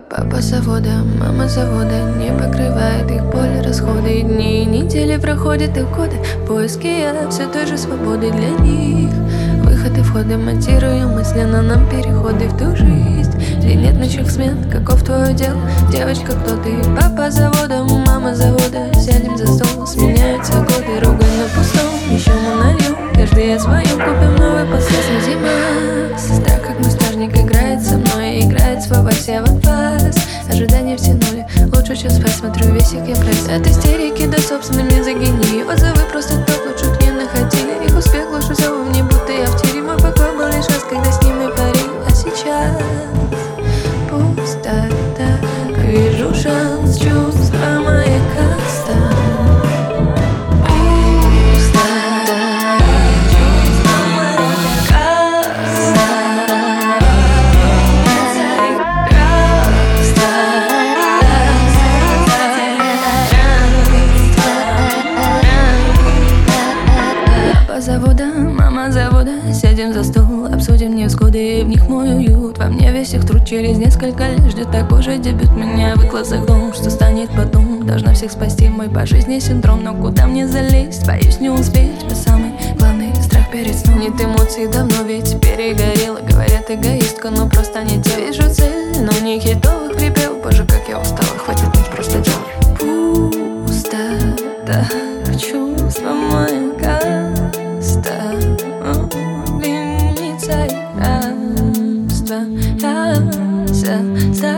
Папа завода, мама завода, не покрывает их боль, расходы. Дни и недели проходят и годы, поиски я все той же свободы для них. Выходы, входы, монтируем мысленно нам переходы в ту жизнь, где нет ночных смен. Каков твой дел, девочка, кто ты? Папа завода, мама завода, сядем за стол, сменяются годы, ругань на пустом, еще мы нальем, каждый о своем, купим новый последний. Зима, сестра, как мустажник, играет со мной, играет свой вальс, я в вас. Ожидания втянули, лучше чем спать, смотрю весик я пресс. От истерики до собственной мизогинии, отзывы просто топ, лучших не находили. Их успех лучше всего в мне, будто я в тире. Мой покой был лишь раз, когда с ним и парил. А сейчас пустота, вижу шанс, чувства маяка. Завода, мама завода, сядем за стол, обсудим невзгоды, в них мой уют. Во мне весь их труд через несколько лет ждет такой же дебют меня в классах дом, что станет потом. Должна всех спасти мой по жизни синдром, но куда мне залезть, боюсь не успеть. Мой самый главный страх перед сном. Нет эмоций давно, ведь перегорела. Говорят, эгоистка, но просто не те. Вижу цель, но не хитовых припев. Боже, как я устала, хватит быть просто делом. Пустота, чувства маяка. Ленится и равенство,